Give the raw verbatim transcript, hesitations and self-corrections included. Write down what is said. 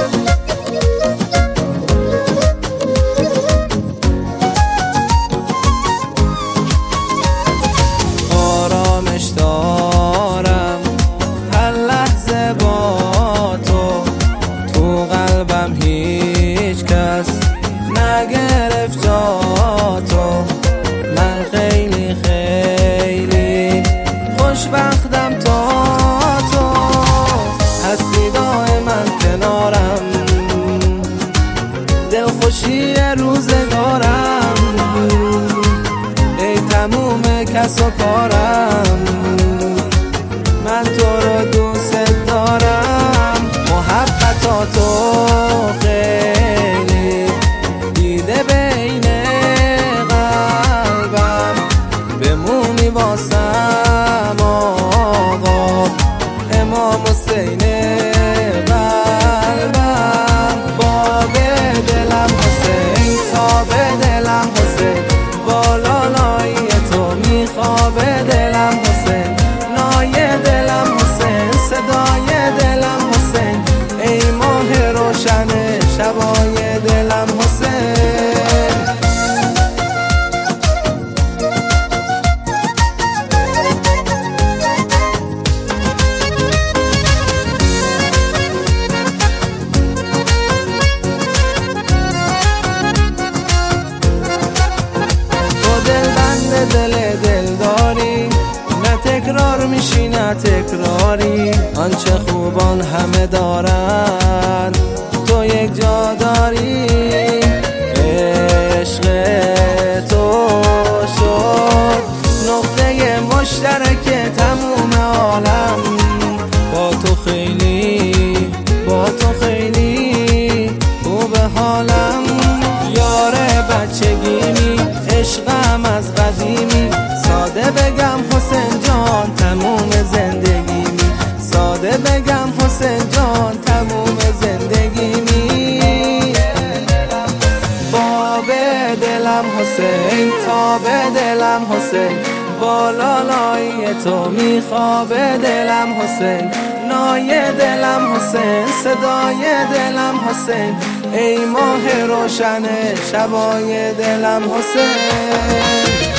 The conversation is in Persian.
آرامش دارم هر لحظه با تو، تو قلبم هیچ کس نگرفت جا تو. من خیلی خیلی خوشبختم تا تو هستی دائما کنارم، دلخوشی روزگارم، ای تموم کس و کارم. من تو رو دوست دارم، محبتاتو خیلی دیده بین قلبم، بمونی واسم آقا امام حسین قلبم. باب دلم حسین، تاب دلم حسین، بالالایی تو میخواب دلم حسین، نای دلم حسین، صدای دلم حسین، ای ماه روشن شبای دلم حسین. دل دل داری، نه تکرار میشی نه تکراری، آنچه خوبان همه دارن تو یک جا داری. عشق تو شد نقطه مشترک تموم عالم، با تو خیلی با تو خیلی خوب حالم. یار بچگیمی، عشقم از قدیمی، ساده بگم حسین جان تموم زندگیمی، ساده بگم حسین جان تموم زندگیمی. باب دلم حسین، تاب دلم حسین، بالالایی تو میخواب دلم حسین، نای دلم حسین، صدای دلم حسین، ای ماه روشن شبای دلم حسین.